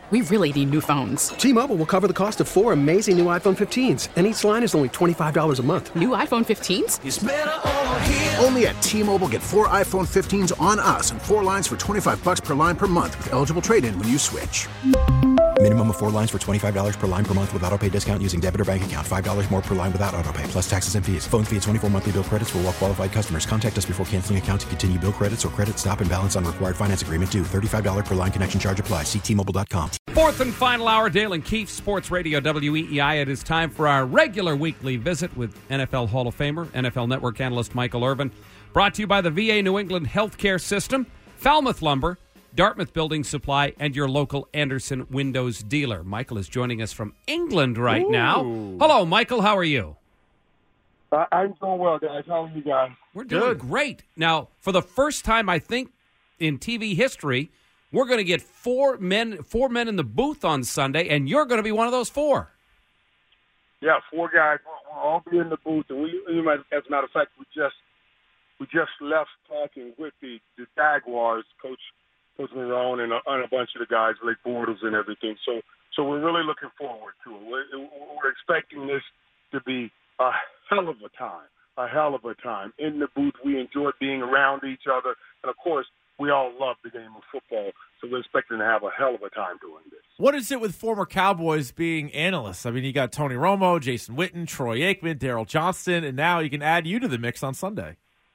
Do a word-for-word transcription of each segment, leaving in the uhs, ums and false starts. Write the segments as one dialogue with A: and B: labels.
A: We really need new phones.
B: T-Mobile will cover the cost of four amazing new iPhone fifteens, and each line is only twenty-five dollars a month.
A: New iPhone fifteens?
C: It's better over here.
D: Only at T-Mobile, get four iPhone fifteens on us and four lines for twenty-five dollars per line per month with eligible trade-in when you switch.
E: Minimum of four lines for twenty-five dollars per line per month with autopay discount using debit or bank account. five dollars more per line without autopay, plus taxes and fees. Phone fee at twenty-four monthly bill credits for well-qualified customers. Contact us before canceling account to continue bill credits or credit stop and balance on required finance agreement due. thirty-five dollars per line connection charge applies. See T Mobile dot com.
F: Fourth and final hour, Dale and Keefe, Sports Radio W E E I. It is time for our regular weekly visit with N F L Hall of Famer, N F L Network analyst Michael Irvin. Brought to you by the V A New England Healthcare System, Falmouth Lumber, Dartmouth Building Supply, and your local Anderson Windows dealer. Michael is joining us from England right
G: Ooh.
F: now. Hello, Michael. How are you?
G: Uh, I'm doing well, guys. How are you guys?
F: We're doing Good. great. Now, for the first time, I think, in T V history, we're going to get four men four men in the booth on Sunday, and you're going to be one of those four.
G: Yeah, four guys. We'll, we'll all be in the booth. And we, as a matter of fact, we just we just left talking with the, the Jaguars, Coach Coach Marone and a, and a bunch of the guys, like Bortles and everything. So so we're really looking forward to it. We're, we're expecting this to be a hell of a time, a hell of a time. In the booth, we enjoy being around each other. And, of course, we all love the game of football, so we're expecting to have a hell of a time doing this.
H: What is it with former Cowboys being analysts? I mean, you got Tony Romo, Jason Witten, Troy Aikman, Daryl Johnston, and now you can add you to the mix on Sunday.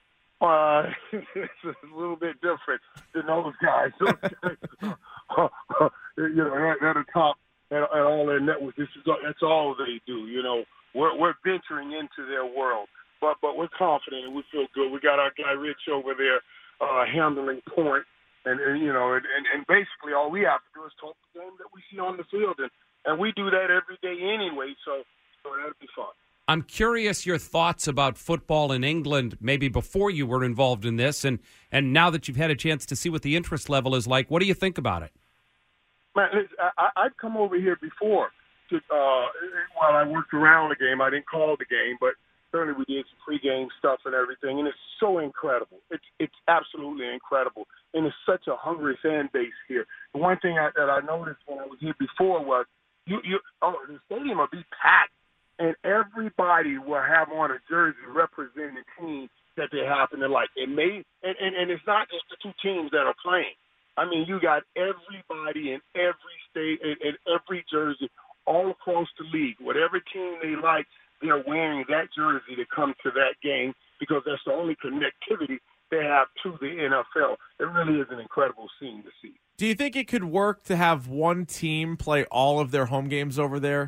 G: Uh, it's a little bit different than those guys. Those guys uh, uh, you know, they're, they're the top at, at all their networks. This is that's all they do. You know, we're we're venturing into their world, but but we're confident and we feel good. We got our guy Rich over there uh, handling point, and, and you know, and, and, and basically all we have to do is talk the game that we see on the field, and, and we do that every day anyway. So so that'll be fun.
F: I'm curious your thoughts about football in England, maybe before you were involved in this, and, and now that you've had a chance to see what the interest level is like, what do you think about it?
G: Man, I, I'd come over here before to, uh, while I worked around the game. I didn't call the game, but certainly we did some pregame stuff and everything, and it's so incredible. It's it's absolutely incredible, and it's such a hungry fan base here. The one thing I, that I noticed when I was here before was you, you oh, the stadium will be packed. And everybody will have on a jersey representing the team that they happen to like. It may, and, and, and it's not just the two teams that are playing. I mean, you got everybody in every state, in, in every jersey, all across the league. Whatever team they like, they're wearing that jersey to come to that game because that's the only connectivity they have to the N F L. It really is an incredible scene to see.
H: Do you think it could work to have one team play all of their home games over there?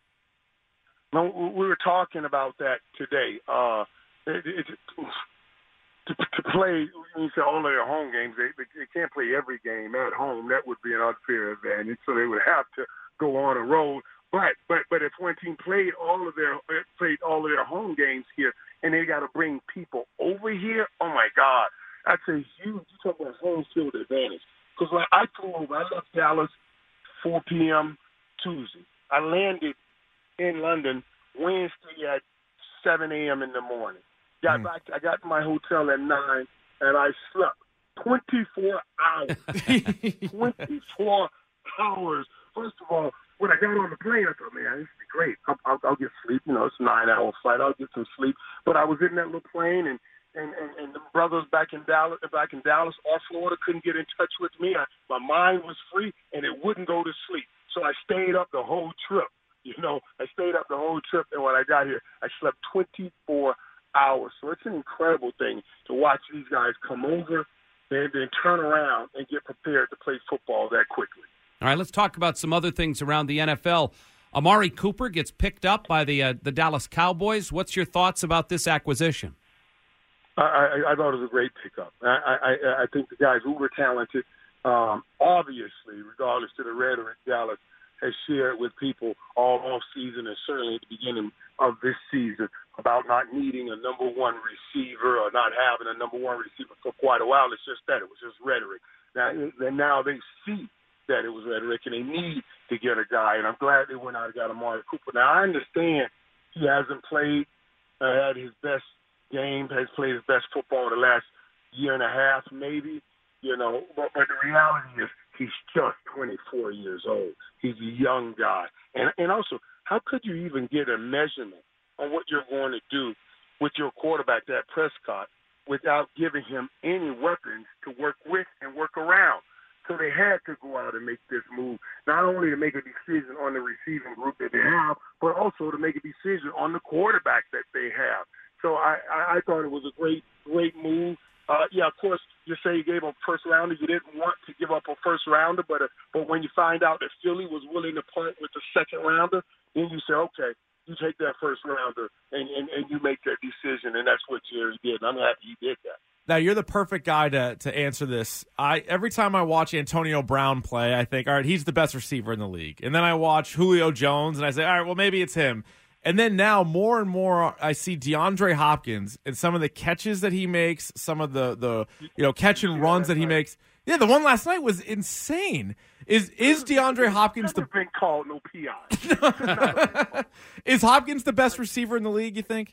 G: No, we were talking about that today. Uh, it, it, to, to play, when you say all of their home games, they, they can't play every game at home. That would be an unfair advantage, so they would have to go on a road. But but but if one team played all of their played all of their home games here, and they got to bring people over here, oh my God, that's a huge. You talk about home field advantage. Because when I flew over, I left Dallas four p.m. Tuesday. I landed in London Wednesday at seven a.m. in the morning. Got mm. back. I got to my hotel at nine, and I slept twenty-four hours. twenty-four hours. First of all, when I got on the plane, I thought, man, this would be great. I'll, I'll, I'll get sleep. You know, it's a nine-hour flight. I'll get some sleep. But I was in that little plane, and and, and, and the brothers back in Dallas, back in Dallas, or Florida, couldn't get in touch with me. I, my mind was free, and it wouldn't go to sleep. So I stayed up the whole trip. You know, I stayed up the whole trip, and when I got here, I slept twenty-four hours. So it's an incredible thing to watch these guys come over and then turn around and get prepared to play football that quickly.
F: All right, let's talk about some other things around the N F L. Amari Cooper gets picked up by the uh, the Dallas Cowboys. What's your thoughts about this acquisition?
G: I, I, I thought it was a great pickup. I, I, I think the guy's uber talented. Um, obviously, regardless to the rhetoric, Dallas has shared with people all off season and certainly at the beginning of this season about not needing a number one receiver or not having a number one receiver for quite a while. It's just that. It was just rhetoric. Now, and now they see that it was rhetoric and they need to get a guy, and I'm glad they went out and got Amari Cooper. Now, I understand he hasn't played, uh, had his best game, has played his best football in the last year and a half maybe, you know, but, but the reality is he's just twenty-four years old. He's a young guy. And, and also, how could you even get a measurement on what you're going to do with your quarterback, Dak Prescott, without giving him any weapons to work with and work around? So they had to go out and make this move, not only to make a decision on the receiving group that they have, but also to make a decision on the quarterback that they have. So I, I, I thought it was a great, great move. Uh, yeah, of course, you say you gave up a first rounder. You didn't want to give up a first rounder, but uh, but when you find out that Philly was willing to part with the second rounder, then you say, okay, you take that first rounder and, and, and you make that decision, and that's what Jerry did. And I'm happy he did that.
H: Now, you're the perfect guy to to answer this. I every time I watch Antonio Brown play, I think, all right, he's the best receiver in the league. And then I watch Julio Jones, and I say, all right, well, maybe it's him. And then now, more and more, I see DeAndre Hopkins and some of the catches that he makes, some of the, the you know catch and runs that he makes. Yeah, the one last night was insane. Is is DeAndre Hopkins the
G: been called no P I?
H: Is Hopkins the best receiver in the league, you think?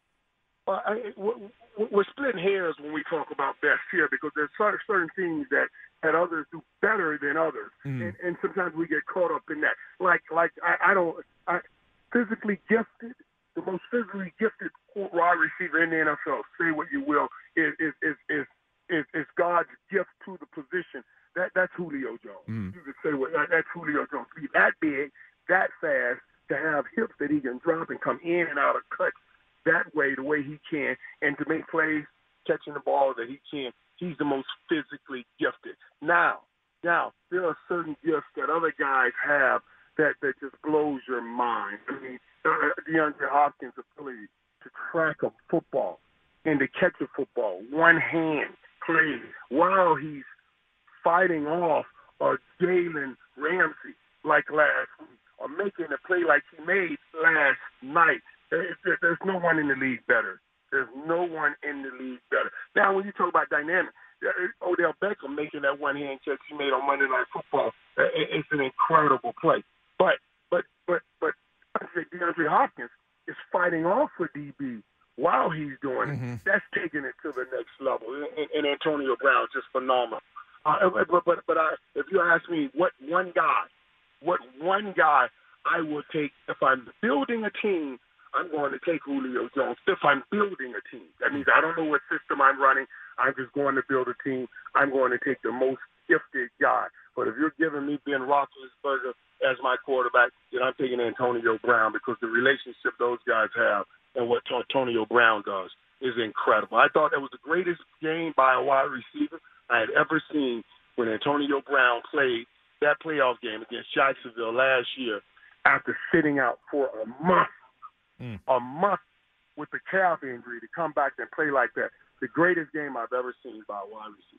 G: Uh, I, we're splitting hairs when we talk about best here because there's certain things that, that others do better than others, mm. and, and sometimes we get caught up in that. Like, like I, I don't, I, physically gifted, the most physically gifted wide receiver in the N F L. Say what you will, is is is is, is, is God's gift to the position. That that's Julio Jones. Mm. You could say what that, that's Julio Jones. Be that big, that fast, to have hips that he can drop and come in and out of cuts that way, the way he can, and to make plays catching the ball that he can. He's the most physically gifted. Now, now there are certain gifts that other guys have that, that just blows your mind. I mean, uh, DeAndre Hopkins' ability to track a football and to catch a football, one hand play while he's fighting off a Jalen Ramsey like last week, or making a play like he made last night. There's no one in the league better. There's no one in the league better. Now, when you talk about dynamic, Odell Beckham making that one-hand catch he made on Monday Night Football, it's an incredible play. But but but but DeAndre Hopkins is fighting off for D B while he's doing it. Mm-hmm. That's taking it to the next level. And, and Antonio Brown just phenomenal. Uh, but but but I, if you ask me, what one guy, what one guy I would take if I'm building a team, I'm going to take Julio Jones. If I'm building a team, that means I don't know what system I'm running. I'm just going to build a team. I'm going to take the most gifted guy. But if you're giving me Ben Roethlisberger as my quarterback, then I'm taking Antonio Brown because the relationship those guys have and what Antonio Brown does is incredible. I thought that was the greatest game by a wide receiver I had ever seen when Antonio Brown played that playoff game against Jacksonville last year after sitting out for a month. Mm. A month with the calf injury to come back and play like that. The greatest game I've ever seen by a wide receiver.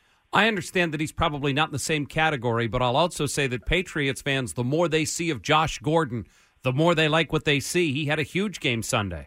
F: I understand that he's probably not in the same category, but I'll also say that Patriots fans, the more they see of Josh Gordon, the more they like what they see. He had a huge game Sunday.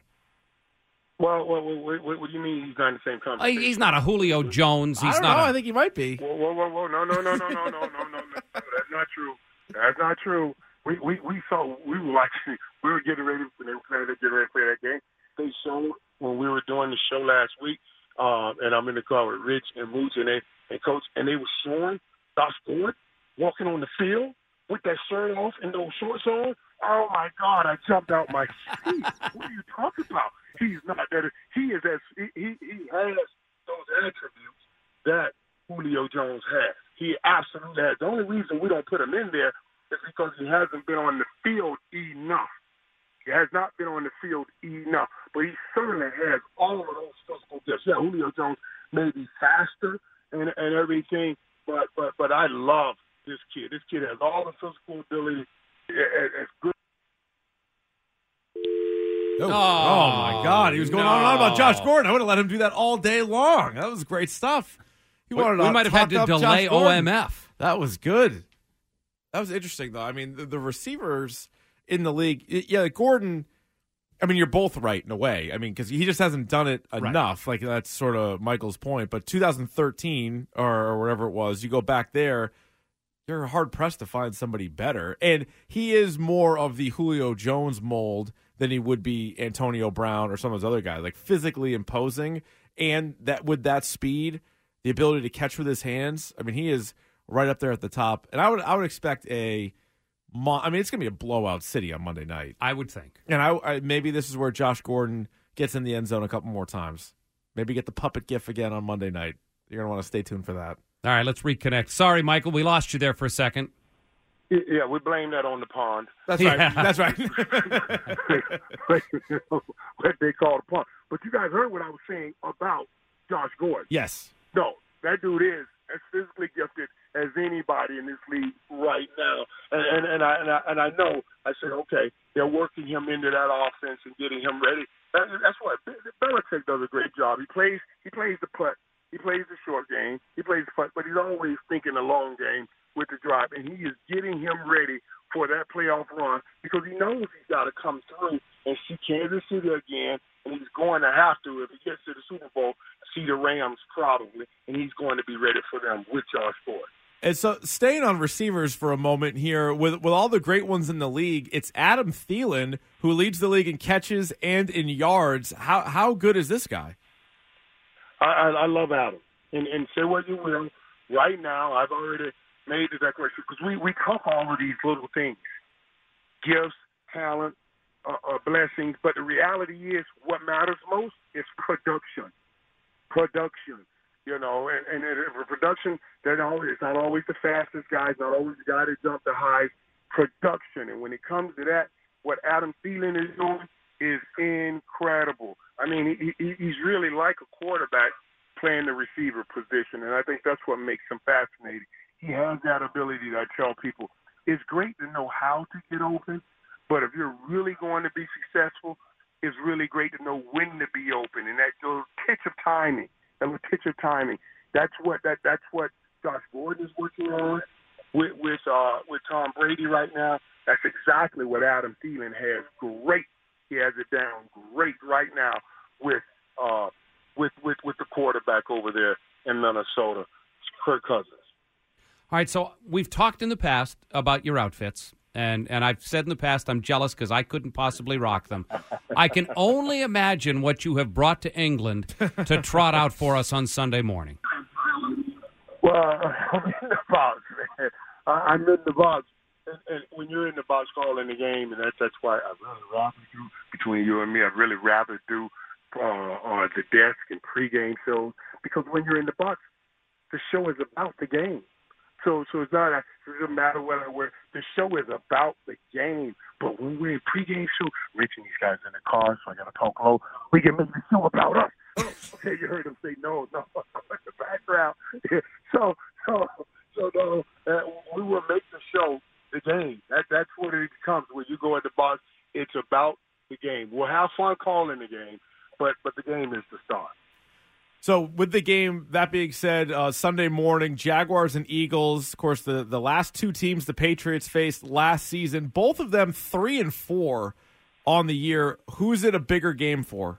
G: Well, well, what, what, what do you mean he's not in the same conversation?
F: Uh, he's not a Julio Jones. He's
H: I don't
F: not
H: know.
F: A,
H: I think he might be.
G: Whoa, whoa, whoa, whoa. No, no, no, no, no, no, no, no, no. That's not true. That's not true. We we we saw we were watching. We were getting ready when they were playing. They getting ready to play that game. They showed when we were doing the show last week, um, and I'm in the car with Rich and Mooch and they and Coach, and they were showing Josh Gordon walking on the field with that shirt off and those shorts on. Oh my God! I jumped out my seat. What are you talking about? He's not that. He is as he he, he has those attributes that Julio Jones has. He absolutely has. The only reason we don't put him in there is because he hasn't been on the field enough. He has not been on the field enough. But he certainly has all of those physical gifts. Yeah, Julio Jones may be faster and, and everything, but, but but I love this kid. This kid has all the physical ability. As good.
H: Oh, oh my God! He was going no. on and on about Josh Gordon. I would have let him do that all day long. That was great stuff. He
F: we,
H: wanted
F: we
H: to
F: might have had to delay O M F.
H: That was good. That was interesting, though. I mean, the, the receivers in the league, yeah, Gordon. I mean, you're both right in a way. I mean, because he just hasn't done it enough. Right. Like that's sort of Michael's point. But two thousand thirteen or, or whatever it was, you go back there. You're hard-pressed to find somebody better. And he is more of the Julio Jones mold than he would be Antonio Brown or some of those other guys, like physically imposing. And that with that speed, the ability to catch with his hands, I mean, he is right up there at the top. And I would I would expect a mo- I mean, it's going to be a blowout city on Monday night.
F: I would think.
H: And I, I maybe this is where Josh Gordon gets in the end zone a couple more times. Maybe get the puppet gif again on Monday night. You're going to want to stay tuned for that.
F: All right, let's reconnect. Sorry, Michael, we lost you there for a second.
G: Yeah, we blame that on the pond.
H: That's
F: Yeah.
H: right. That's right.
G: What they call the pond. But you guys heard what I was saying about Josh Gordon.
H: Yes.
G: No, that dude is as physically gifted as anybody in this league right now. And and, and I and I and I know I said, okay, they're working him into that offense and getting him ready. That, that's what Belichick does a great job. He plays he plays the putt, he plays the short game, he plays the putt, but he's always thinking the long game with the drive, and he is getting him ready for that playoff run because he knows he's got to come through and see Kansas City again, and he's going to have to, if he gets to the Super Bowl, see the Rams probably, and he's going to be ready for them with Josh Gordon.
H: And so, staying on receivers for a moment here, with with all the great ones in the league, it's Adam Thielen who leads the league in catches and in yards. How how good is this guy?
G: I, I, I love Adam, and and say what you will. Right now, I've already made the declaration because we we talk all of these little things, gifts, talent, uh, uh, blessings, but the reality is what matters most is production. Production. You know, and, and for production, they're not always, it's not always the fastest guys, not always the guy that jumped the highest. Production. And when it comes to that, what Adam Thielen is doing is incredible. I mean, he, he, he's really like a quarterback playing the receiver position, and I think that's what makes him fascinating. He has that ability that I tell people, it's great to know how to get open, but if you're really going to be successful, it's really great to know when to be open, and that little pitch of timing. That little pitch of timing. That's what that that's what Josh Gordon is working on with with uh, with Tom Brady right now. That's exactly what Adam Thielen has. Great, he has it down great right now with uh, with with with the quarterback over there in Minnesota, Kirk Cousins.
F: All right, so we've talked in the past about your outfits, and, and I've said in the past I'm jealous because I couldn't possibly rock them. I can only imagine what you have brought to England to trot out for us on Sunday morning.
G: Well, I'm in the box, man. I'm in the box. And, and when you're in the box calling the game, and that's, that's why I'd really rather do, between you and me, I'd really rather do uh, on the desk and pregame shows, because when you're in the box, the show is about the game. So, so it's not. It doesn't matter whether we're. The show is about the game. But when we're in pregame show, Rich and these guys in the car, so I got to talk low. We can make the show about us. Oh, okay, you heard him say no, no, in the background. so, so, so no. Uh, we will make the show the game. That that's what it becomes when you go in the box. It's about the game. We'll have fun calling the game, but but the game is the star.
H: So with the game, that being said, uh, Sunday morning, Jaguars and Eagles, of course, the, the last two teams the Patriots faced last season, both of them three and four on the year. Who's it a bigger game for?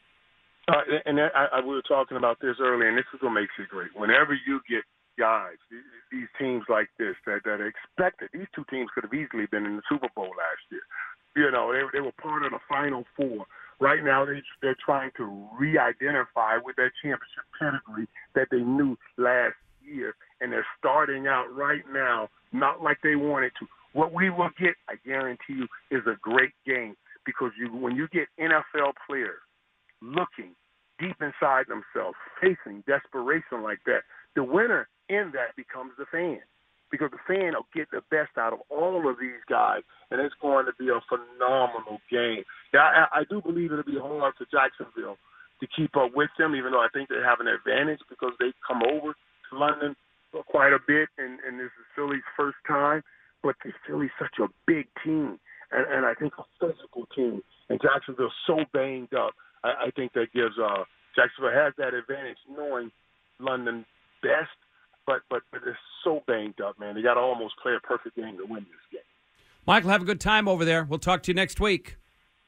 G: Uh, and I, I, we were talking about this earlier, and this is what makes it great. Whenever you get guys, these, these teams like this that, that are expected, these two teams could have easily been in the Super Bowl last year. You know, they, they were part of the Final Four. Right now, they, they're trying to re-identify with that championship pedigree that they knew last year, and they're starting out right now not like they wanted to. What we will get, I guarantee you, is a great game, because you, when you get N F L players looking deep inside themselves, facing desperation like that, the winner in that becomes the fan. Because the fan will get the best out of all of these guys, and it's going to be a phenomenal game. Yeah, I, I do believe it'll be hard for Jacksonville to keep up with them, even though I think they have an advantage because they come over to London quite a bit, and, and this is Philly's first time. But Philly's such a big team, and, and I think a physical team, and Jacksonville's so banged up. I, I think that gives uh, Jacksonville has that advantage knowing London best. But, but but it's so banged up, man. They got to almost play a perfect game to win this game.
F: Michael, have a good time over there. We'll talk to you next week.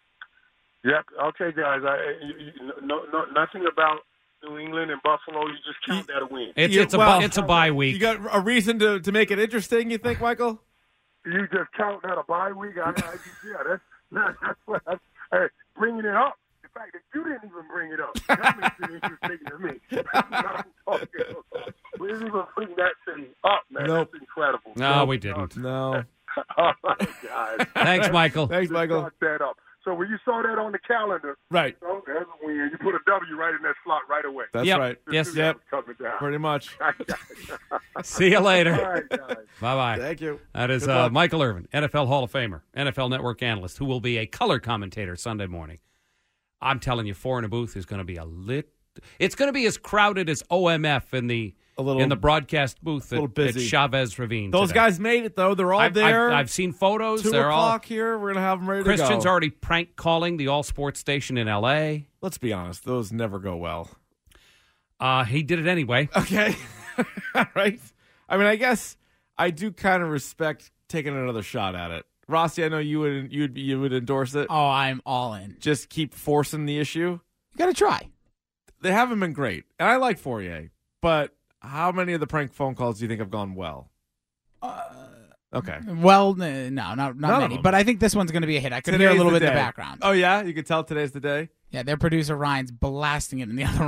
G: Yep. Okay, guys. I, no, no, nothing about New England and Buffalo. You just count that a win.
F: It's,
H: Yeah,
F: it's, a,
H: well,
F: bu- it's a bye week.
H: You got a reason to, to make it interesting, you think, Michael?
G: You just count that a bye week. I, I, yeah, that's, that's what I'm hey, bringing it up. the fact that you didn't even bring it up. That makes it interesting to me. That's what I'm talking about. We didn't even bring that thing up, man.
H: Nope.
G: That's incredible.
F: No, we didn't.
H: No.
G: Oh, my God.
F: Thanks, Michael.
H: Thanks,
G: Just
H: Michael.
G: brought that up. So when you saw that on the calendar,
H: Right.
G: oh, that's a win. You put a W right in that slot right away.
H: That's
F: Yep.
H: right.
F: Yes.
H: Yep.
G: Coming down.
H: Pretty much.
F: See you later.
G: All right, guys.
F: Bye-bye.
H: Thank you.
F: That is
H: Good
F: uh,
H: luck.
F: Michael Irvin, N F L Hall of Famer, N F L Network analyst, who will be a color commentator Sunday morning. I'm telling you, four in a booth is going to be a lit. It's going to be as crowded as O M F in the
H: A little-
F: in the broadcast booth at,
H: little busy.
F: at Chavez Ravine.
H: Those
F: today.
H: guys made it, though. They're all
F: I've,
H: there.
F: I've, I've seen photos.
H: Two
F: They're all
H: o'clock here. We're going to have them ready
F: Christian's
H: to go.
F: already prank calling the all sports station in L A.
H: Let's be honest. Those never go well.
F: Uh, he did it anyway.
H: Okay. Right? I mean, I guess I do kind of respect taking another shot at it. Rossi, I know you would you'd you would endorse it.
C: Oh, I'm all in.
H: Just keep forcing the issue.
C: You got to try.
H: They haven't been great. And I like Fourier, but how many of the prank phone calls do you think have gone well?
C: Uh,
H: Okay.
C: Well, n- no, not not
H: None of
C: many.
H: them.
C: But I think this one's going to be a hit. I could hear a
H: Today's
C: little
H: the
C: bit in the
H: day.
C: background.
H: Oh, yeah? You can tell today's the day?
C: Yeah, their producer Ryan's blasting it in the other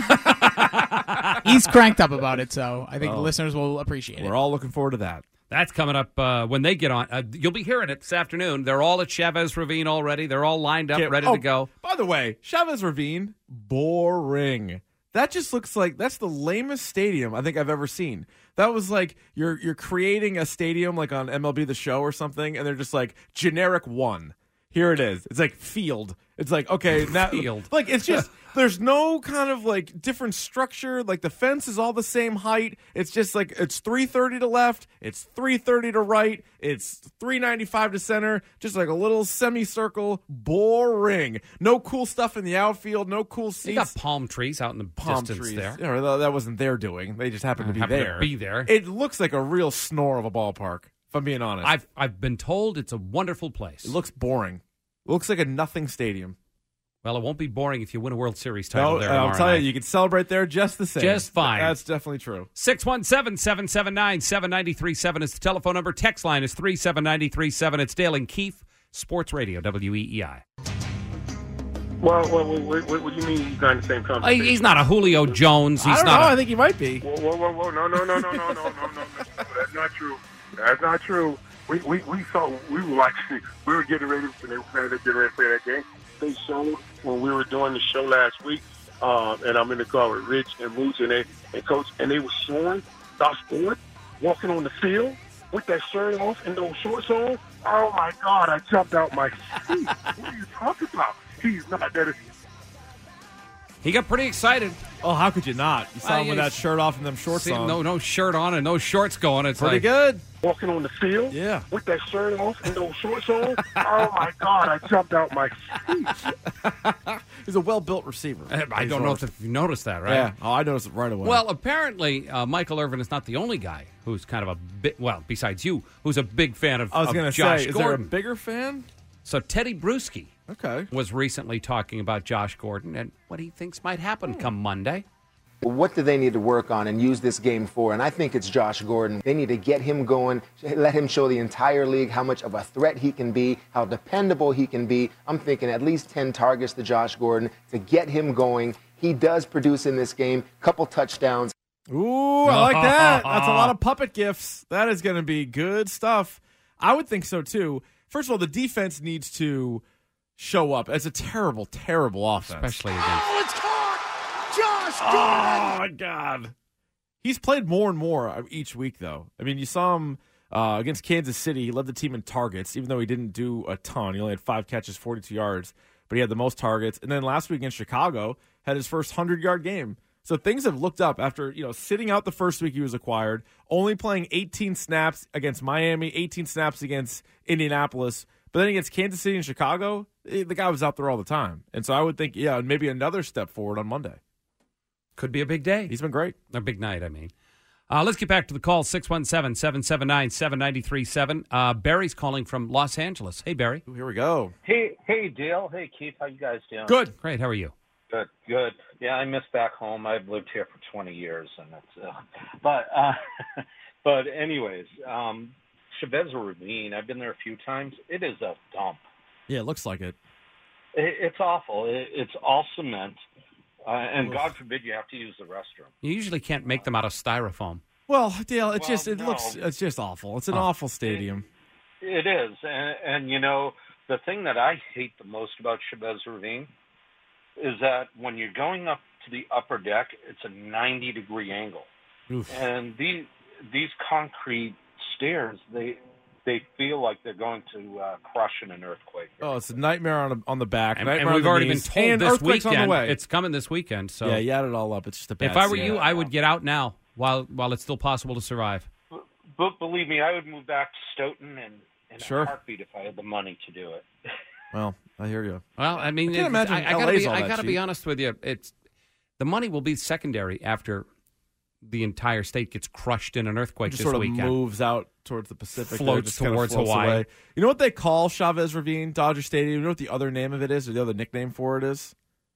C: room. He's cranked up about it, so I think
H: Oh.
C: the listeners will appreciate
H: We're
C: it.
H: all looking forward to that.
F: That's coming up uh, when they get on. Uh, you'll be hearing it this afternoon. They're all at Chavez Ravine already. They're all lined up,
H: Can't-
F: ready
H: oh,
F: to go.
H: By the way, Chavez Ravine, boring. That just looks like that's the lamest stadium I think I've ever seen. That was like you're you're creating a stadium like on M L B The Show or something, and they're just like generic one. Here it is. It's like field. It's like okay, now
F: Field.
H: like it's just there's no kind of like different structure. Like the fence is all the same height. It's just like it's three thirty to left, it's three thirty to right, it's three ninety-five to center. Just like a little semicircle. Boring. No cool stuff in the outfield. No cool
F: They got
H: seats.
F: palm trees out in the
H: Palm
F: distance
H: trees.
F: there.
H: Yeah, well, that wasn't their doing. They just happened to be
F: Happened to
H: there.
F: be there.
H: It looks like a real snore of a ballpark. If I'm being honest,
F: I've I've been told it's a wonderful place.
H: it looks boring. It looks like a nothing stadium.
F: Well, it won't be boring if you win a World Series title
H: No,
F: there
H: I'll
F: tomorrow
H: tell
F: night.
H: you, you can celebrate there just the same.
F: Just fine.
H: That's definitely true.
F: six one seven, seven seven nine, seven nine three seven is the telephone number. Text line is three seven nine three seven. It's Dale and Keefe, Sports Radio, W E E I.
G: Well, well, what, what, what do you mean he's not in the same
F: Uh,
G: conversation?
F: He's not a Julio Jones. He's
H: I don't
F: not
H: know.
F: a-
H: I think he might be.
G: Whoa, whoa, whoa, whoa! No, no, no, no, no, no, no, no, no! That's not true. That's not true. We we we saw we were watching. We were getting ready when they were getting ready to play that game. They showed when we were doing the show last week, uh, and I'm in the car with Rich and Mooch and they and Coach, and they were showing Josh Gordon walking on the field with that shirt off and those shorts on. Oh my God! I jumped out my seat. What are you talking about? He's not that.
F: He got pretty excited.
H: Oh, how could you not? You saw
F: Well,
H: him with
F: yeah,
H: that shirt off and them shorts
F: See,
H: on.
F: no, no shirt on and no shorts going. It's
H: Pretty
F: like,
H: good.
G: Walking on the field,
H: Yeah.
G: with that shirt off and those shorts on. Oh my God! I jumped out my seat.
H: He's a well-built receiver.
F: I don't know if you noticed that, right?
H: Yeah. Oh, I noticed it right away.
F: Well, apparently, uh, Michael Irvin is not the only guy who's kind of a bit, well, besides you, who's a big fan of,
H: I was
F: of
H: going to
F: Josh
H: say, is there a
F: Gordon.
H: bigger fan?
F: So Teddy Bruschi
H: Okay.
F: was recently talking about Josh Gordon and what he thinks might happen come Monday.
I: What do they need to work on and use this game for? And I think it's Josh Gordon. They need to get him going, let him show the entire league how much of a threat he can be, how dependable he can be. I'm thinking at least ten targets to Josh Gordon to get him going. He does produce in this game, couple touchdowns.
H: Ooh, I like that. That's a lot of puppet gifts. That is going to be good stuff. I would think so, too. First of all, the defense needs to show up. It's a terrible, terrible offense.
F: Especially against.
H: Oh, my God. He's played more and more each week, though. I mean, you saw him uh, against Kansas City. He led the team in targets, even though he didn't do a ton. He only had five catches, forty-two yards, but he had the most targets. And then last week against Chicago, had his first hundred-yard game. So things have looked up after, you know, sitting out the first week he was acquired, only playing eighteen snaps against Miami, eighteen snaps against Indianapolis. But then against Kansas City and Chicago, the guy was out there all the time. And so I would think, yeah, maybe another step forward on Monday.
F: Could be a big day.
H: He's been great.
F: A big night, I mean. Uh, let's get back to the call, six one seven, seven seven nine, seven nine three seven. Uh, Barry's calling from Los Angeles. Hey, Barry.
H: Ooh, here we go.
J: Hey, hey, Dale. Hey, Keith. How you guys doing?
H: Good.
F: Great. How are you?
J: Good, good. Yeah, I miss back home. I've lived here for twenty years, and it's. Uh, but, uh, but anyways, um, Chavez Ravine. I've been there a few times. It is a dump.
H: Yeah, it looks like it.
J: It, it's awful. It, it's all cement, uh, and Oof. God forbid you have to use the restroom.
F: You usually can't make them out of styrofoam.
H: Well, Dale, it's
J: well,
H: just it
J: no.
H: looks it's just awful. It's an oh. awful stadium.
J: It, it is, and, and you know the thing that I hate the most about Chavez Ravine is that when you're going up to the upper deck, it's a ninety degree angle, Oof. and these these concrete stairs they. They feel like they're going to uh, crush in an earthquake.
H: Oh, it's a nightmare on a, on the back.
F: And,
H: nightmare
F: and we've
H: on
F: already
H: knees,
F: been told
H: and
F: this weekend.
H: On the way.
F: It's coming this weekend. So
H: yeah, you add it all up. It's just a bad
F: If I were
H: scene.
F: you, I would get out now while while it's still possible to survive.
J: But, but believe me, I would move back to Stoughton in, in
H: sure.
J: a heartbeat if I had the money to do it.
H: Well, I hear you.
F: Well, I mean,
H: I can't imagine
F: I, I gotta
H: L A's
F: be,
H: all
F: I
H: that
F: gotta
H: cheap.
F: be honest with you. It's the money will be secondary after the entire state gets crushed in an earthquake
H: Just
F: this
H: sort of
F: weekend.
H: moves out towards the Pacific.
F: Floats
H: there, just kind of
F: towards
H: floats
F: Hawaii.
H: Away. You know what they call Chavez Ravine, Dodger Stadium? You know what the other name of it is, or the other nickname for it is?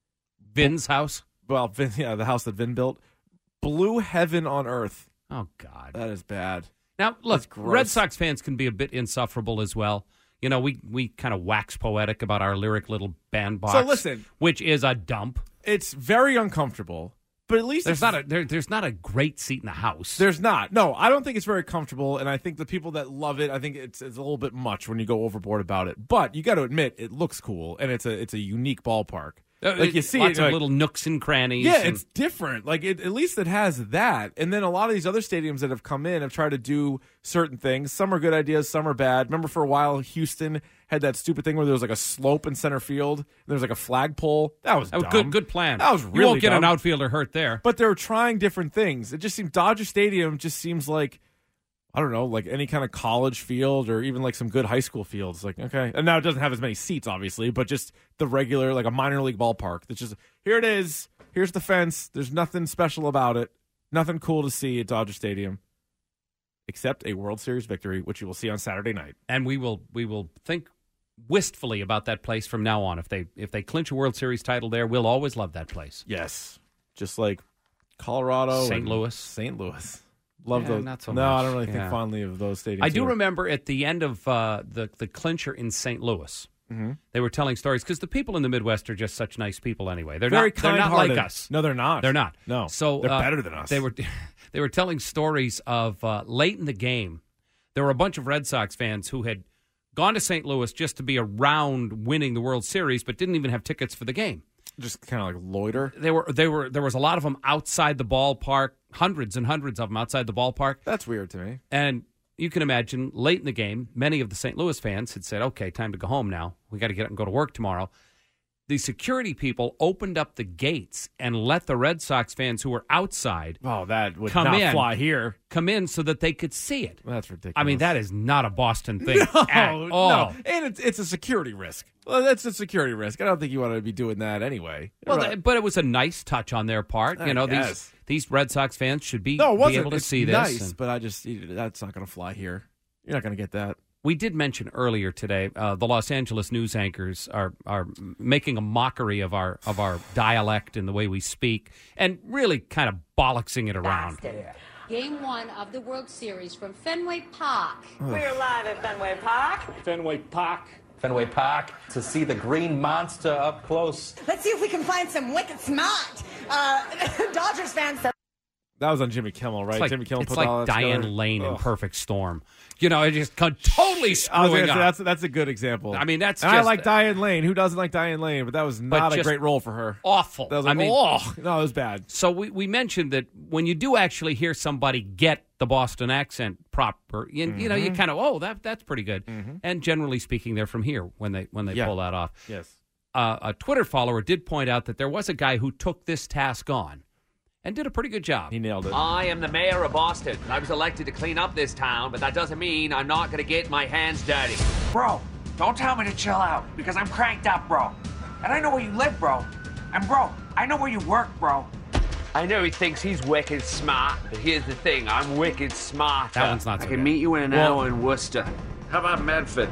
F: Vin's house?
H: Well, Vin, yeah, the house that Vin built. Blue heaven on earth.
F: Oh, God.
H: That is bad.
F: Now, look,
H: That's gross.
F: Red Sox fans can be a bit insufferable as well. You know, we, we kind of wax poetic about our lyric little bandbox.
H: So listen.
F: Which is a dump.
H: It's very uncomfortable. But at least
F: there's
H: it's,
F: not a there, there's not a great seat in the house.
H: There's not. No, I don't think it's very comfortable, and I think the people that love it, I think it's it's a little bit much when you go overboard about it. But you got to admit, it looks cool, and it's a it's a unique ballpark.
F: Uh,
H: Like you see,
F: lots
H: it,
F: of
H: like,
F: little nooks and crannies.
H: Yeah,
F: and,
H: it's different. Like it, at least it has that. And then a lot of these other stadiums that have come in have tried to do certain things. Some are good ideas, some are bad. Remember for a while, Houston had that stupid thing where there was like a slope in center field. And there was like a flagpole. That was
F: oh,
H: dumb.
F: good. Good plan.
H: That was really
F: You won't get
H: dumb.
F: an outfielder hurt there.
H: But they were trying different things. It just seemed Dodger Stadium just seems like, I don't know, like any kind of college field or even like some good high school fields. Like, okay. And now it doesn't have as many seats, obviously, but just the regular, like a minor league ballpark. That's just, here it is. Here's the fence. There's nothing special about it. Nothing cool to see at Dodger Stadium. Except a World Series victory, which you will see on Saturday night.
F: And we will we will think wistfully about that place from now on. If they if they clinch a World Series title there, we'll always love that place.
H: Yes. Just like Colorado.
F: Saint Louis.
H: Saint Louis. Love
F: Yeah,
H: those.
F: not so
H: no,
F: much.
H: I don't really think
F: Yeah.
H: fondly of those stadiums.
F: I do
H: either.
F: remember at the end of uh, the the clincher in Saint Louis,
H: mm-hmm.
F: they were telling stories because the people in the Midwest are just such nice people anyway. They're
H: Very
F: not they're not like
H: kind-hearted.
F: us.
H: No, they're not.
F: They're not.
H: No.
F: So
H: they're
F: uh,
H: better than us.
F: They were they were telling stories of uh, late in the game. There were a bunch of Red Sox fans who had gone to Saint Louis just to be around winning the World Series, but didn't even have tickets for the game.
H: Just kind of like loiter.
F: They were they were there was a lot of them outside the ballpark, hundreds and hundreds of them outside the ballpark.
H: That's weird to me.
F: And you can imagine late in the game, many of the Saint Louis fans had said, "Okay, time to go home now. We got to get up and go to work tomorrow." The security people opened up the gates and let the Red Sox fans who were outside
H: Oh, that would
F: come
H: not
F: in,
H: fly here.
F: come in so that they could see it.
H: That's ridiculous.
F: I mean, that is not a Boston thing
H: no,
F: at all.
H: no. And it's, it's a security risk. Well, that's a security risk. I don't think you want to be doing that anyway.
F: Well,
H: Right.
F: th- but it was a nice touch on their part.
H: I
F: You know,
H: guess.
F: these these Red Sox fans should be,
H: no, it
F: be
H: wasn't.
F: able to
H: It's
F: see
H: nice,
F: this. and-
H: but I just that's not going to fly here. You're not going to get that.
F: We did mention earlier today uh, the Los Angeles news anchors are are making a mockery of our of our dialect and the way we speak, and really kind of bollocksing it around.
K: Game one of the World Series from Fenway Park.
L: We're live at Fenway Park.
M: Fenway Park.
N: Fenway Park to see the green monster up close.
L: Let's see if we can find some wicked smart uh, Dodgers fans.
H: That was on Jimmy Kimmel, right?
F: It's like,
H: Jimmy Kimmel
F: it's
H: put all
F: like
H: that
F: Diane
H: together.
F: Lane in
H: Ugh.
F: Perfect Storm. You know, it just co- totally
H: I was
F: screwing
H: gonna say,
F: up.
H: that's that's a good example.
F: I mean, that's
H: and
F: just
H: I like Diane Lane. Who doesn't like Diane Lane? But that was not a
F: just
H: great role for her.
F: Awful.
H: That was like,
F: I mean,
H: oh no, it was bad.
F: So we, we mentioned that when you do actually hear somebody get the Boston accent proper, you, you know, you
H: Mhm.
F: kind of, oh, that that's pretty good.
H: Mhm.
F: And generally speaking, they're from here when they when they
H: Yeah.
F: pull that off.
H: Yes.
F: Uh, a Twitter follower did point out that there was a guy who took this task on and did a pretty good job.
H: He nailed it.
O: I am the mayor of Boston. I was elected to clean up this town, but that doesn't mean I'm not going to get my hands dirty.
P: Bro, don't tell me to chill out, because I'm cranked up, bro. And I know where you live, bro. And bro, I know where you work, bro.
O: I know he thinks he's wicked smart, but here's the thing, I'm wicked smart.
F: That one's not
O: I
F: so
O: can
F: good.
O: meet you in an
F: Well-
O: hour in Worcester. How about Medford?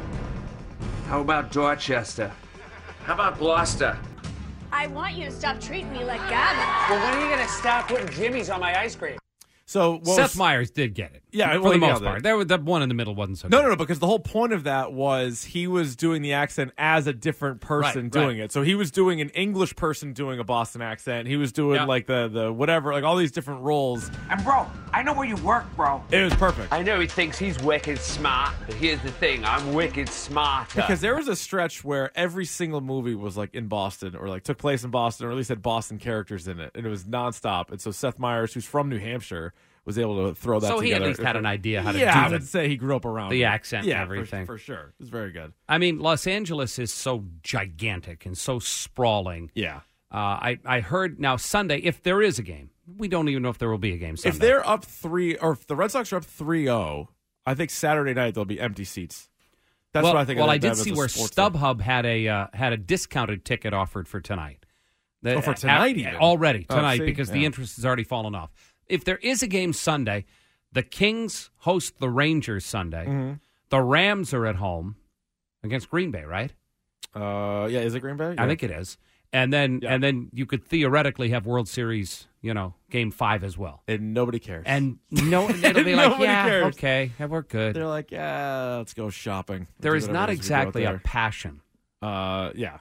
O: How about Dorchester? How about Gloucester?
Q: I want you to stop treating me like garbage.
P: Well, when are you gonna stop putting jimmies on my ice cream?
H: So what
F: Seth
H: was,
F: Meyers did get it.
H: Yeah,
F: for
H: well,
F: the
H: yeah,
F: most
H: the-
F: part. There was the one in the middle wasn't so
H: No,
F: good.
H: no, no, because the whole point of that was he was doing the accent as a different person
F: Right,
H: doing
F: right.
H: it. So he was doing an English person doing a Boston accent. He was doing
F: Yeah.
H: like the the whatever, like all these different roles.
P: And bro, I know where you work, bro.
H: It was perfect.
M: I know he thinks he's wicked smart, but here's the thing, I'm wicked smarter.
H: Because there was a stretch where every single movie was like in Boston or like took place in Boston or at least had Boston characters in it. And it was nonstop. And so Seth Meyers, who's from New Hampshire, was able to throw that
F: So
H: together.
F: he at least had an idea how to
H: yeah,
F: do
H: I
F: the-
H: would say he grew up around
F: the
H: it.
F: accent
H: yeah,
F: and everything.
H: For, for sure. It was very good.
F: I mean, Los Angeles is so gigantic and so sprawling.
H: Yeah.
F: Uh, I, I heard now Sunday, if there is a game, we don't even know if there will be a game Sunday.
H: If they're up three, or if the Red Sox are up three oh, I think Saturday night there'll be empty seats. That's
F: well,
H: what I think.
F: Well,
H: of
F: I
H: that
F: did
H: as
F: see
H: a
F: where
H: sports thing.
F: StubHub had a uh, had a discounted ticket offered for tonight. The-
H: Oh, for tonight
F: a-
H: even?
F: already
H: Oh,
F: tonight
H: see?
F: because the
H: Yeah.
F: interest has already fallen off. If there is a game Sunday, the Kings host the Rangers Sunday.
H: Mhm.
F: The Rams are at home against Green Bay, right?
H: Uh, yeah, is it Green Bay?
F: I
H: Yeah.
F: think it is. And then
H: Yeah.
F: and then you could theoretically have World Series, you know, game five as well.
H: And nobody cares.
F: And no, it'll be like,
H: Nobody
F: yeah,
H: cares.
F: okay, yeah, we're good.
H: They're like, yeah, let's go shopping.
F: There
H: Do
F: is
H: whatever
F: not
H: it is we do
F: exactly
H: out
F: a
H: there.
F: passion.
H: Uh, yeah.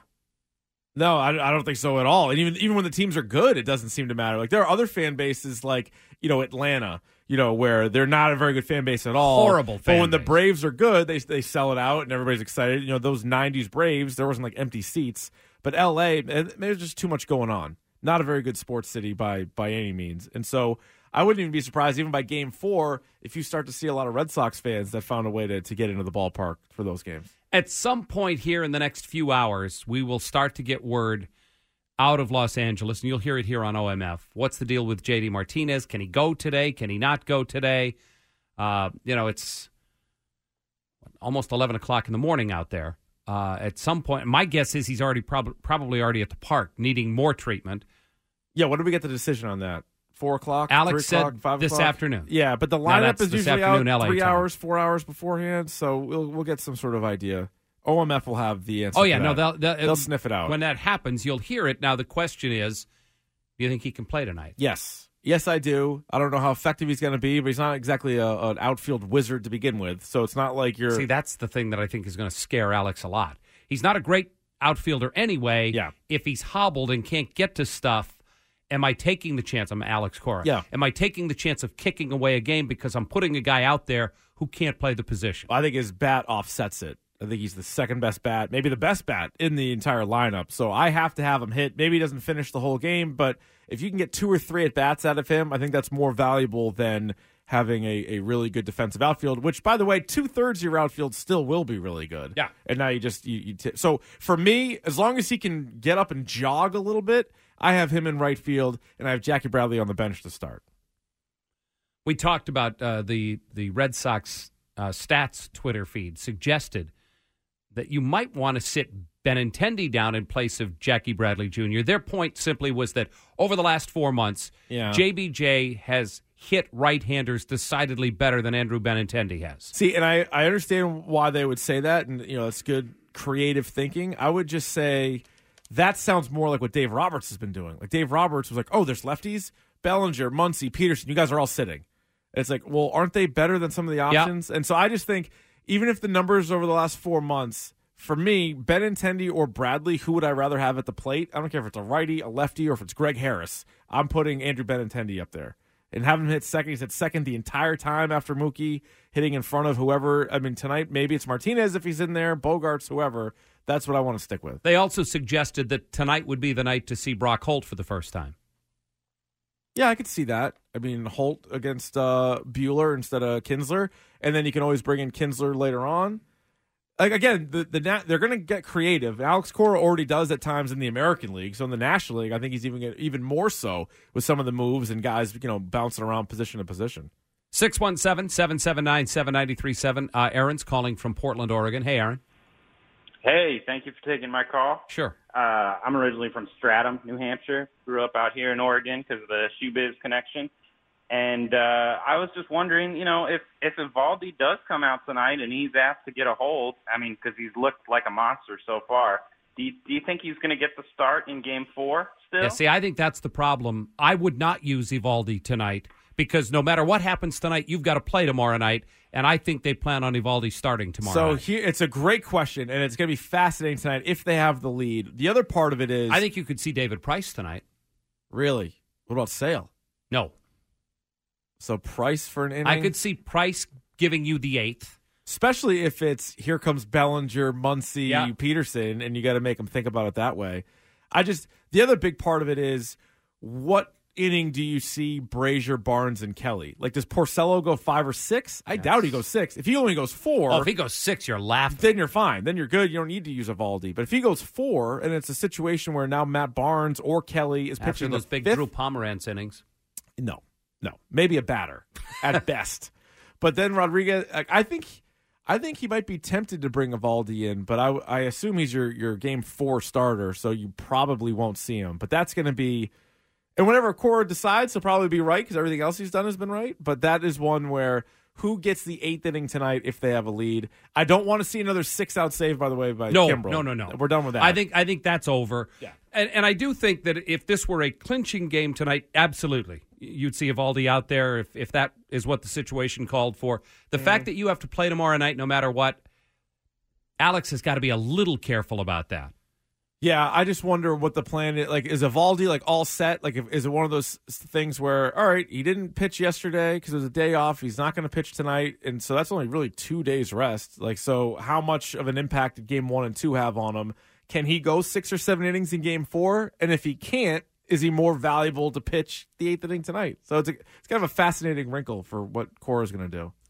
H: No, I, I don't think so at all. And even even when the teams are good, it doesn't seem to matter. Like there are other fan bases, like you know Atlanta, you know where they're not a very good fan base at all.
F: Horrible
H: But
F: fan
H: when the
F: base.
H: Braves are good, they they sell it out and everybody's excited. You know those nineties Braves, there wasn't like empty seats. But L A, eh, there's just too much going on. Not a very good sports city by by any means. And so I wouldn't even be surprised, even by game four, if you start to see a lot of Red Sox fans that found a way to to get into the ballpark for those games.
F: At some point here in the next few hours, we will start to get word out of Los Angeles, and you'll hear it here on O M F. What's the deal with J D Martinez? Can he go today? Can he not go today? Uh, you know, it's almost eleven o'clock in the morning out there. Uh, at some point, my guess is he's already prob- probably already at the park needing more treatment.
H: Yeah, when did we get the decision on that? Four o'clock?
F: Alex
H: three o'clock,
F: said
H: five
F: this
H: o'clock?
F: afternoon.
H: Yeah, but the
F: Now,
H: lineup
F: that's
H: is
F: this
H: usually out
F: afternoon, L A
H: three
F: time.
H: hours, four hours beforehand, so we'll we'll get some sort of idea. O M F will have the answer.
F: Oh, yeah,
H: to
F: no,
H: that.
F: they'll, they'll,
H: they'll sniff it out.
F: When that happens, you'll hear it. Now, the question is, do you think he can play tonight?
H: Yes. Yes, I do. I don't know how effective he's going to be, but he's not exactly a, an outfield wizard to begin with, so it's not like you're...
F: See, that's the thing that I think is going to scare Alex a lot. He's not a great outfielder anyway.
H: Yeah.
F: If he's hobbled and can't get to stuff, am I taking the chance? I'm Alex Cora.
H: Yeah.
F: Am I taking the chance of kicking away a game because I'm putting a guy out there who can't play the position?
H: I think his bat offsets it. I think he's the second best bat, maybe the best bat in the entire lineup. So I have to have him hit. Maybe he doesn't finish the whole game, but if you can get two or three at bats out of him, I think that's more valuable than having a, a really good defensive outfield. Which, by the way, two thirds of your outfield still will be really good.
F: Yeah.
H: And now you just you, you t- so for me, as long as he can get up and jog a little bit, I have him in right field, and I have Jackie Bradley on the bench to start.
F: We talked about uh, the the Red Sox uh, stats Twitter feed suggested that you might want to sit Benintendi down in place of Jackie Bradley Junior Their point simply was that over the last four months,
H: Yeah.
F: J B J has hit right-handers decidedly better than Andrew Benintendi has.
H: See, and I, I understand why they would say that, and you know it's good creative thinking. I would just say that sounds more like what Dave Roberts has been doing. Like Dave Roberts was like, "Oh, there's lefties, Bellinger, Muncy, Peterson. You guys are all sitting." It's like, well, aren't they better than some of the options? And so I just think, even if the numbers over the last four months, for me, Benintendi or Bradley, who would I rather have at the plate? I don't care if it's a righty, a lefty, or if it's Greg Harris. I'm putting Andrew Benintendi up there. And having him hit second, he's hit second the entire time after Mookie, hitting in front of whoever. I mean, tonight, maybe it's Martinez if he's in there, Bogarts, whoever. That's what I want to stick with.
F: They also suggested that tonight would be the night to see Brock Holt for the first time.
H: Yeah, I could see that. I mean, Holt against uh, Buehler instead of Kinsler, and then you can always bring in Kinsler later on. Like again, the the na- they're going to get creative. Alex Cora already does at times in the American League, so in the National League, I think he's even get, even more so with some of the moves and guys, you know, bouncing around position to position.
F: six one seven, seven seven nine, seven nine three seven. Uh, Aaron's calling from Portland, Oregon. Hey, Aaron.
Q: Hey, thank you for taking my call.
F: Sure.
Q: Uh, I'm originally from Stratham, New Hampshire. Grew up out here in Oregon because of the Shoebiz connection. And uh, I was just wondering, you know, if, if Evaldi does come out tonight and he's asked to get a hold, I mean, because he's looked like a monster so far, do you, do you think he's going to get the start in game four still?
F: Yeah, see, I think that's the problem. I would not use Evaldi tonight because no matter what happens tonight, you've got to play tomorrow night, and I think they plan on Eovaldi starting tomorrow
H: So
F: night.
H: here, it's a great question, and it's going to be fascinating tonight if they have the lead. The other part of it is...
F: I think you could see David Price tonight.
H: Really? What about Sale?
F: No.
H: So Price for an inning?
F: I could see Price giving you the eighth.
H: Especially if it's, here comes Bellinger, Muncy,
F: Yeah.
H: Peterson, and you got to make them think about it that way. I just... The other big part of it is, what inning do you see Brazier, Barnes, and Kelly? Like, does Porcello go five or six? I
F: Yes.
H: doubt he goes six. If he only goes four...
F: Oh, if he goes six, you're laughing.
H: Then you're fine. Then you're good. You don't need to use Eovaldi. But if he goes four, and it's a situation where now Matt Barnes or Kelly is
F: After
H: pitching
F: those
H: the
F: big
H: fifth,
F: Drew Pomerantz innings.
H: No, no, maybe a batter at best. But then Rodriguez, like, I think, I think he might be tempted to bring Eovaldi in, but I, I assume he's your your game four starter, so you probably won't see him. But that's going to be, and whenever Cora decides, he'll probably be right because everything else he's done has been right. But that is one where who gets the eighth inning tonight if they have a lead? I don't want to see another six out save, by the way, by
F: No,
H: Kimbrel.
F: no, no, no.
H: We're done with that.
F: I think I think that's over.
H: Yeah.
F: And, and I do think that if this were a clinching game tonight, absolutely, you'd see Eovaldi out there if, if that is what the situation called for. The
H: Mm-hmm.
F: fact that you have to play tomorrow night no matter what, Alex has got to be a little careful about that.
H: Yeah, I just wonder what the plan is. Like, is Eovaldi like all set? Like, if, is it one of those things where, all right, he didn't pitch yesterday because it was a day off. He's not going to pitch tonight, and so that's only really two days rest. Like, so how much of an impact did game one and two have on him? Can he go six or seven innings in game four? And if he can't, is he more valuable to pitch the eighth inning tonight? So it's a, it's kind of a fascinating wrinkle for what Cora's going to do.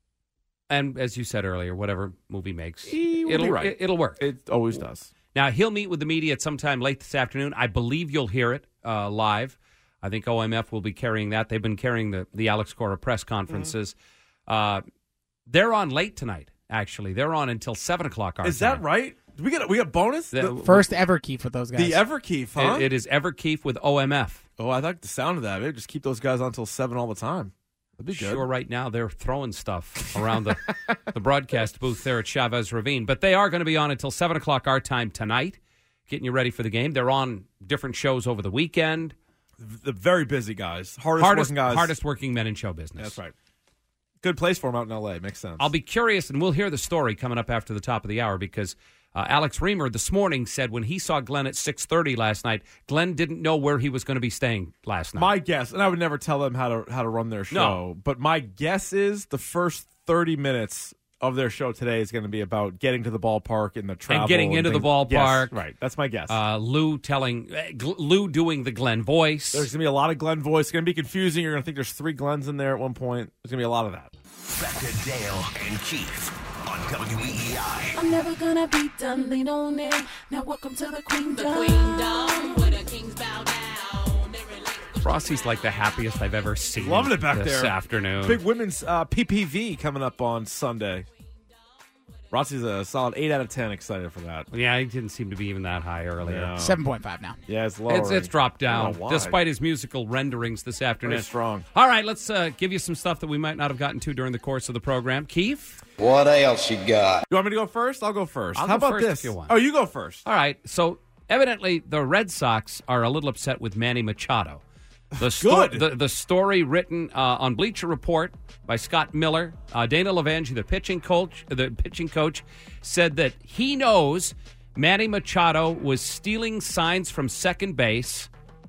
F: And as you said earlier, whatever movie makes,
H: He will
F: it'll
H: be right.
F: it, it'll work.
H: It always does.
F: Now, he'll meet with the media at some time late this afternoon. I believe you'll hear it uh, live. I think O M F will be carrying that. They've been carrying the, the Alex Cora press conferences. Mm-hmm. Uh, they're on late tonight, actually. They're on until seven o'clock our
H: Is
F: time.
H: that right? We got we got bonus?
F: The-
C: First Everkeef with those guys.
H: The Everkeef, huh?
F: It, it is Everkeef with O M F.
H: Oh, I like the sound of that. Maybe just keep those guys on until seven all the time. That'd be good.
F: Sure, right now they're throwing stuff around the, the broadcast booth there at Chavez Ravine. But they are going to be on until seven o'clock our time tonight, getting you ready for the game. They're on different shows over the weekend.
H: The very busy guys. Hardest,
F: Hardest,
H: working guys.
F: hardest working men in show business.
H: That's right. Good place for them out in L A. Makes sense.
F: I'll be curious, and we'll hear the story coming up after the top of the hour because uh, Alex Reamer this morning said when he saw Glenn at six thirty last night, Glenn didn't know where he was going to be staying last night.
H: My guess, and I would never tell them how to how to run their show,
F: No.
H: but my guess is the first thirty minutes of their show today is going to be about getting to the ballpark and the travel.
F: and getting into the
H: things.
F: ballpark.
H: Yes, right. That's my guess.
F: Uh, Lou telling, uh, Gl- Lou doing the Glenn voice.
H: There's going to be a lot of Glenn voice. It's going to be confusing. You're going to think there's three Glens in there at one point. There's going to be a lot of that.
R: Back to Dale and Keith on W E E I.
S: I'm never gonna be done, lean on it. Now welcome to the queendom.
K: The queendom, where the kings bow down.
F: Frosty's like the happiest I've ever seen.
H: Loving it back
F: this
H: there.
F: afternoon.
H: Big women's uh, P P V coming up on Sunday. Rossi's a solid eight out of ten excited for that.
F: Yeah, he didn't seem to be even that high earlier.
H: No.
C: seven point five now.
H: Yeah, it's lower.
F: It's, it's dropped
H: I
F: down,
H: don't know why.
F: despite his musical renderings this afternoon.
H: Very strong.
F: All right, let's uh, give you some stuff that we might not have gotten to during the course of the program. Keith?
R: What else you got?
H: You want me to go first? I'll go first.
F: I'll
H: How
F: go
H: about
F: first
H: this?
F: if you want.
H: Oh, you go first.
F: All right, so evidently the Red Sox are a little upset with Manny Machado. The, sto-
H: Good.
F: the, the story written uh, on Bleacher Report by Scott Miller, uh, Dana Lavangi, the pitching coach, the pitching coach, said that he knows Manny Machado was stealing signs from second base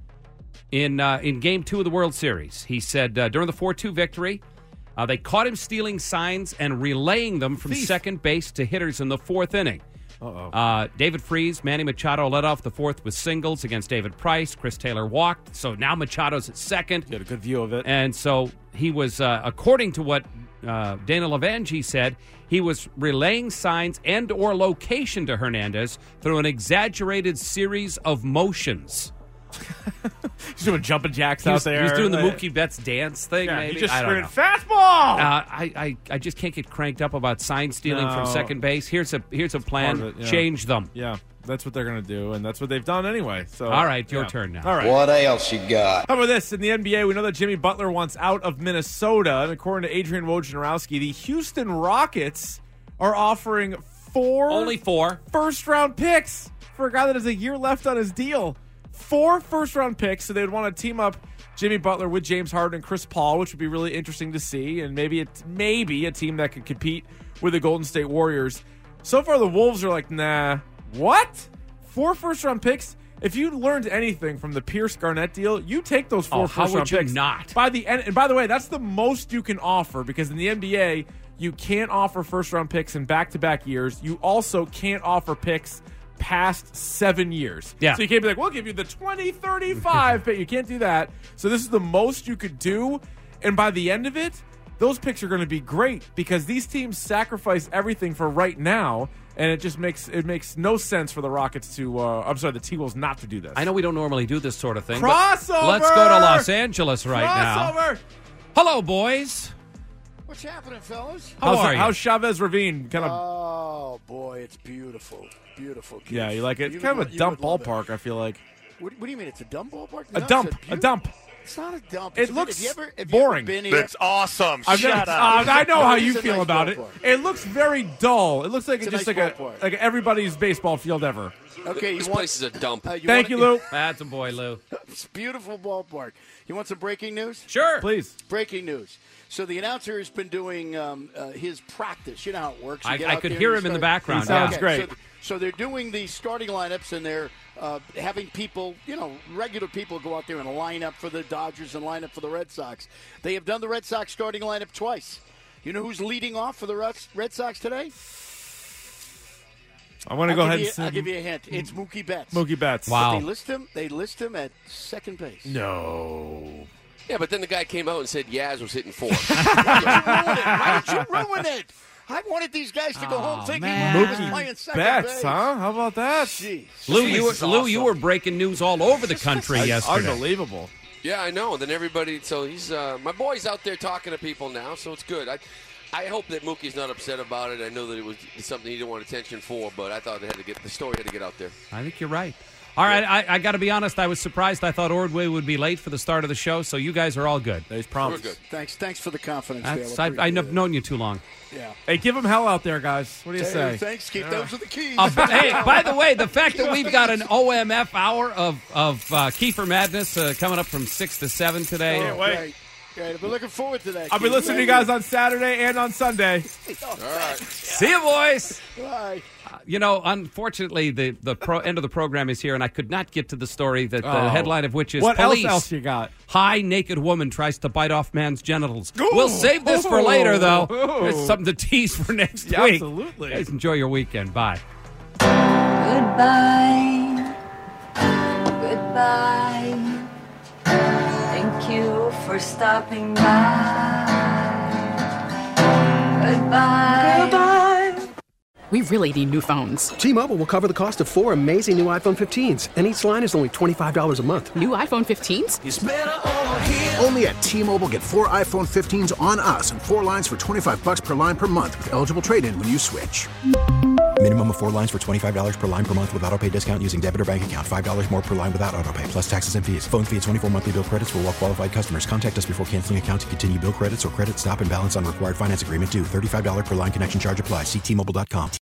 F: in uh, in Game Two of the World Series. He said uh, during the four two victory, uh, they caught him stealing signs and relaying them from
H: Thief.
F: second base to hitters in the fourth inning.
H: Uh-oh.
F: Uh, David Freese, Manny Machado led off the fourth with singles against David Price. Chris Taylor walked, so now Machado's at second.
H: Get a good view of it.
F: And so he was, uh, according to what uh, Dana Lavangi said, he was relaying signs and or location to Hernandez through an exaggerated series of motions.
H: He's doing jumping jacks
F: He was,
H: out there.
F: he was doing the
H: Like-
F: Mookie Betts dance thing,
H: Yeah,
F: maybe?
H: he just
F: I don't
H: screamed,
F: know.
H: fastball!
F: Uh, I, I, I just can't get cranked up about sign stealing from
H: No.
F: second base. Here's a here's a plan.
H: Part of it, yeah.
F: Change them.
H: Yeah, that's what they're going to do, and that's what they've done anyway. So,
F: All right, your
H: yeah.
F: turn now.
H: All right.
R: What else you got?
H: How about this? In the N B A, we know that Jimmy Butler wants out of Minnesota, and according to Adrian Wojnarowski, the Houston Rockets are offering four
F: Only four.
H: first-round picks for a guy that has a year left on his deal. Four first-round picks, so they would want to team up Jimmy Butler with James Harden and Chris Paul, which would be really interesting to see, and maybe it's maybe a team that could compete with the Golden State Warriors. So far, the Wolves are like, nah, what? Four first-round picks? If you learned anything from the Pierce Garnett deal, you take those four
F: Oh, how
H: first-round
F: would you
H: picks.
F: not?
H: By the end, and by the way, that's the most you can offer because in the N B A, you can't offer first-round picks in back-to-back years. You also can't offer picks past seven years.
F: Yeah.
H: So you can't be like, we'll give you the twenty thirty-five pick. You can't do that. So this is the most you could do. And by the end of it, those picks are going to be great because these teams sacrifice everything for right now. And it just makes it makes no sense for the Rockets to, uh, I'm sorry, the T-Wolves not to do this.
F: I know we don't normally do this sort of thing.
H: Crossover!
F: But let's go to Los Angeles right
H: Crossover!
F: now. Hello, boys.
T: What's happening, fellas?
F: How
H: how's,
F: are you?
H: How's Chavez Ravine? Kind of.
T: Oh boy, it's beautiful, beautiful. Keith.
H: Yeah, you like it? It's
T: You
H: kind
T: would-
H: of a
T: you
H: dump
T: would love it.
H: ballpark, I feel like.
T: What, what do you mean? It's a dump ballpark?
H: A
T: No,
H: dump.
T: it's
H: A
T: beautiful-
H: dump.
T: It's not a dump.
H: It
T: It's a-
H: looks
T: have you ever, have you
H: boring.
T: ever been here?
U: That's awesome.
H: I've
U: Shut
H: never-
U: up.
H: uh, I know how
T: It
H: you
T: is a
H: feel
T: nice
H: about it.
T: ballpark.
H: It looks very dull. It looks like
T: It's
H: it's
T: a
H: just
T: nice
H: like a
T: ballpark.
H: like everybody's baseball field ever.
T: Okay,
M: This
T: you want,
M: place is a dump.
T: uh, you
H: Thank
T: want-
H: you, Lou.
F: That's a boy, Lou.
T: It's a beautiful ballpark. You want some breaking news?
F: Sure.
H: Please.
T: Breaking news. So the announcer has been doing um, uh, his practice. You know how it works. You
F: I-
T: get
F: I
T: out
F: could
T: there
F: hear
T: and
F: him
T: you
F: in the
T: start-
F: background,
H: He sounds
F: yeah.
H: great.
T: So, so they're doing the starting lineups, and they're uh, having people, you know, regular people go out there and line up for the Dodgers and line up for the Red Sox. They have done the Red Sox starting lineup twice. You know who's leading off for the Red Red Sox today?
H: I want to
T: I'll
H: go
T: give
H: ahead
T: you,
H: and say
T: I'll give you a hint. It's Mookie Betts.
H: Mookie Betts.
T: But
F: Wow.
T: they list him. They list him at second base.
H: No.
M: Yeah, but then the guy came out and said Yaz was hitting four.
T: Why did you ruin it? I wanted these guys to go home
F: Oh,
T: thinking
F: man.
T: Mookie was playing second
H: Betts,
T: base.
H: huh? How about that?
T: Jeez.
F: Lou, you were,
M: This is
F: Lou, you
M: awesome.
F: were breaking news all over the country
H: That's
F: yesterday.
H: unbelievable.
M: Yeah, I know. Then everybody, so he's uh, my boy's out there talking to people now, so it's good. I, I hope that Mookie's not upset about it. I know that it was something he didn't want attention for, but I thought it had to get the story had to get out there.
F: I think you're right. All right, I, I got to be honest. I was surprised. I thought Ordway would be late for the start of the show, so you guys are all good.
H: He's promised.
M: We're good.
T: Thanks, thanks for the confidence,
F: That's,
T: Dale.
F: I've, I've
T: Appreciate
F: known you too long.
T: it. Yeah.
H: Hey, give him hell out there, guys. What do you
T: Hey,
H: say?
T: thanks, Keith. Those are the keys.
F: Uh, but, hey, by the way, the fact that we've got an O M F hour of of uh, Kiefer Madness uh, coming up from six to seven today.
H: Can't wait.
T: Great. Great. We're looking forward to that.
H: I'll be
T: Keith.
H: listening to you
T: Thank
H: guys on Saturday and on Sunday.
T: All
M: right.
F: See you, boys.
T: Bye.
F: Uh, you know, unfortunately, the the pro, end of the program is here, and I could not get to the story that the
H: Oh.
F: headline of which is
H: What
F: police.
H: else, else you got?
F: High naked woman tries to bite off man's genitals.
H: Ooh.
F: We'll save this for later, though.
H: Ooh.
F: It's something to tease for next
H: Yeah,
F: week.
H: absolutely.
F: Guys, enjoy your weekend. Bye.
S: Goodbye. Goodbye. Thank you for stopping by. Goodbye. Goodbye.
A: We really need new phones.
B: T-Mobile will cover the cost of four amazing new iPhone fifteens, and each line is only twenty-five dollars a month.
A: New iPhone fifteens?
D: It's better over here. Only at T-Mobile, get four iPhone fifteens on us and four lines for twenty-five bucks per line per month with eligible trade-in when you switch.
E: Minimum of four lines for twenty-five dollars per line per month with auto pay discount using debit or bank account. five dollars more per line without auto pay, plus taxes and fees. Phone fee at twenty-four monthly bill credits for well-qualified customers. Contact us before canceling account to continue bill credits or credit stop and balance on required finance agreement due. thirty-five dollars per line connection charge applies. See T Mobile dot com.